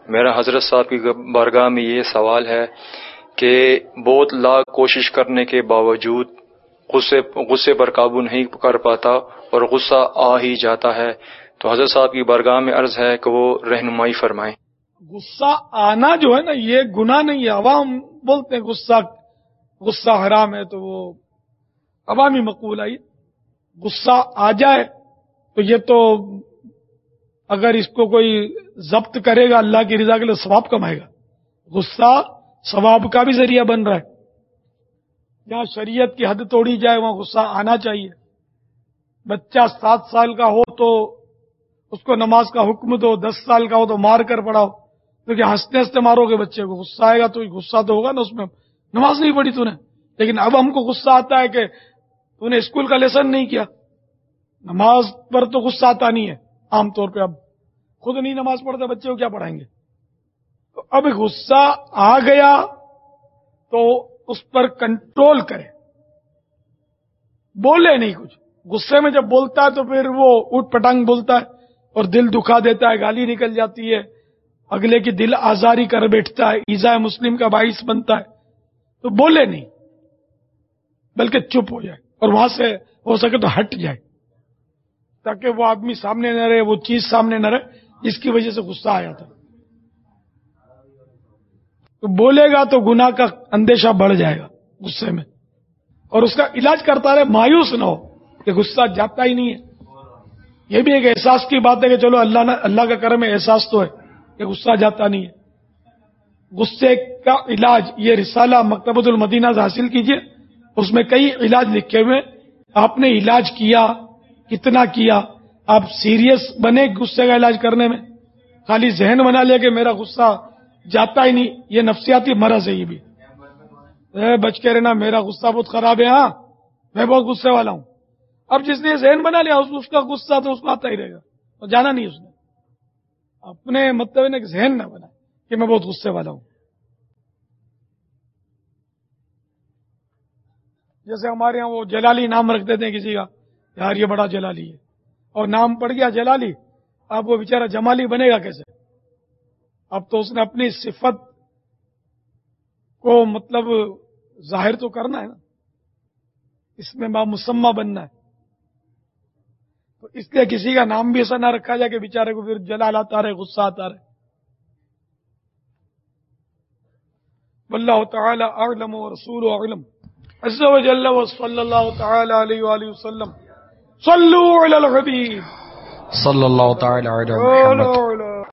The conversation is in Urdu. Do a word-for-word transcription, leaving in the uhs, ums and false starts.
میرا حضرت صاحب کی بارگاہ میں یہ سوال ہے کہ بہت لاکھ کوشش کرنے کے باوجود غصے غصے پر قابو نہیں کر پاتا اور غصہ آ ہی جاتا ہے، تو حضرت صاحب کی بارگاہ میں عرض ہے کہ وہ رہنمائی فرمائیں۔ غصہ آنا جو ہے نا یہ گناہ نہیں ہے۔ عوام بولتے ہیں غصہ غصہ حرام ہے، تو وہ عوامی مقولہ ہے۔ غصہ آ جائے تو یہ تو اگر اس کو کوئی ضبط کرے گا اللہ کی رضا کے لیے ثواب کمائے گا۔ غصہ ثواب کا بھی ذریعہ بن رہا ہے۔ جہاں شریعت کی حد توڑی جائے وہاں غصہ آنا چاہیے۔ بچہ سات سال کا ہو تو اس کو نماز کا حکم دو، دس سال کا ہو تو مار کر پڑھاؤ، کیونکہ ہنستے ہنستے مارو گے بچے کو، غصہ آئے گا تو غصہ تو ہوگا نا اس میں، نماز نہیں پڑھی تو نے۔ لیکن اب ہم کو غصہ آتا ہے کہ تو نے اسکول کا لیسن نہیں کیا۔ نماز پر تو غصہ آتا نہیں ہے عام طور پہ، اب خود نہیں نماز پڑھتے بچے کو کیا پڑھائیں گے۔ تو اب غصہ آ گیا تو اس پر کنٹرول کرے، بولے نہیں کچھ۔ غصے میں جب بولتا ہے تو پھر وہ اٹھ پٹانگ بولتا ہے اور دل دکھا دیتا ہے، گالی نکل جاتی ہے، اگلے کی دل آزاری کر بیٹھتا ہے، ایذاء مسلم کا باعث بنتا ہے۔ تو بولے نہیں بلکہ چپ ہو جائے، اور وہاں سے ہو سکے تو ہٹ جائے، تاکہ وہ آدمی سامنے نہ رہے، وہ چیز سامنے نہ رہے جس کی وجہ سے غصہ آیا تھا۔ تو بولے گا تو گناہ کا اندیشہ بڑھ جائے گا غصے میں، اور اس کا علاج کرتا رہے، مایوس نہ ہو کہ غصہ جاتا ہی نہیں ہے۔ یہ بھی ایک احساس کی بات ہے کہ چلو اللہ نے اللہ کا کرم ہے، احساس تو ہے کہ غصہ جاتا نہیں ہے۔ غصے کا علاج یہ رسالہ مکتبۃ المدینہ سے حاصل کیجئے، اس میں کئی علاج لکھے ہوئے۔ آپ نے علاج کیا، کتنا کیا؟ آپ سیریس بنے غصے کا علاج کرنے میں؟ خالی ذہن بنا لیا کہ میرا غصہ جاتا ہی نہیں، یہ نفسیاتی مرض ہے۔ یہ بھی اے بچ کے رہنا، میرا غصہ بہت خراب ہے، ہاں میں بہت غصے والا ہوں۔ اب جس نے ذہن بنا لیا اس کا غصہ تو اس کو آتا ہی رہے گا، اور جانا نہیں اس نے۔ اپنے مطلب نے ذہن نہ بنا کہ میں بہت غصے والا ہوں۔ جیسے ہمارے ہاں وہ جلالی نام رکھ دیتے ہیں کسی کا، یار یہ بڑا جلالی ہے، اور نام پڑ گیا جلالی، اب وہ بیچارہ جمالی بنے گا کیسے؟ اب تو اس نے اپنی صفت کو مطلب ظاہر تو کرنا ہے نا، اس میں با مسمہ بننا ہے۔ تو اس لیے کسی کا نام بھی ایسا نہ رکھا جائے کہ بیچارے کو پھر جلال آتا رہے، غصہ آتا رہے۔ واللہ تعالی اعلم ورسولہ اعلم عز وجل، وصلی اللہ تعالی علیہ وآلہ وسلم۔ صلوا علی الحبیب صلی اللہ تعالی علی محمد۔